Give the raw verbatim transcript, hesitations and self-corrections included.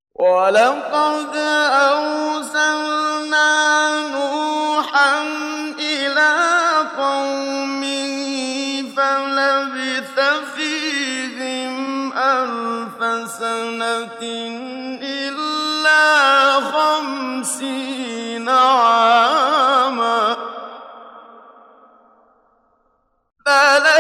وَلَقَدْ أَرْسَلْنَا نُوحًا إِلَىٰ قَوْمِهِ فَلَبِثَ فِيهِمْ أَلْفَ سَنَةٍ إِلَّا خَمْسِينَ عَامًا